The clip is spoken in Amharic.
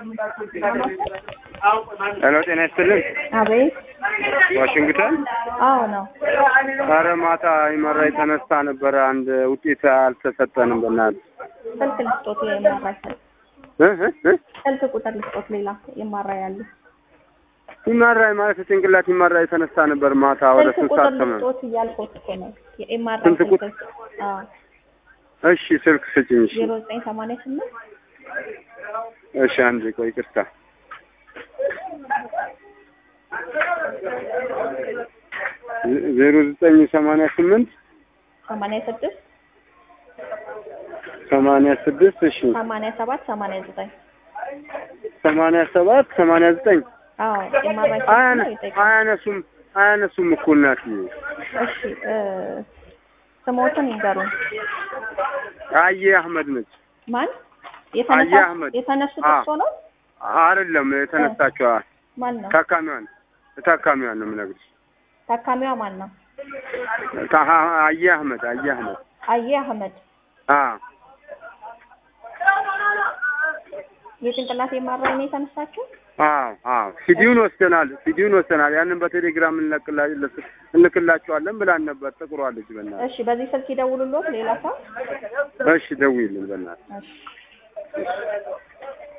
ሄሎ ጤና ይስጥልኝ። አቤት። ዋሽንግተን? አዎ ነው። ኧረ ማታ ይመራ የተነሳ ነበር። አንድ ውጤት አልተሰጠንም። በእናትህ ስልክ ልስጦት የማራይ ስልክ ቁጥር ልስጦት ሌላ የማራይ ያለ ይመራይ ማለት ጭንቅላት ይመራ የተነሳ ነበር ማታ ወደ 3 ሰዓት ተመን ልስጦት እያልኩት እኮ ነው። የማራይ ስልክ አዎ። እሺ ስልክ ስጪኝ። እሺ 0988 እሺ አንዴ ቆይ ይቅርታ 0988 86 86 እሺ 87 89 87 89 አዎ የማራይ አያነሱም እኮ እናት። እሺ ስሞትን ይንገሩን። አየ አህመድ ነች። ማን የተነሱት እርሶ ነው? አይደለም የተነሳችው ማን ነው? ታካሚዋን ነው የምነግርሽ። ታካሚዋ ማን ነው? አየ አህመድ የጭንቅላት የማራይ ነው የተነሳችው? አዎ ቪዲዮን ወስደናል። ያንን በቴሌግራም እንልክላችኋለን ብላን ነበር። ጥቁሯለች በእናትህ። እሺ በዚህ ስልክ ይደውሉልዎት ሌላ ሰው? እሺ ደውይልን በእናትህ። እሺ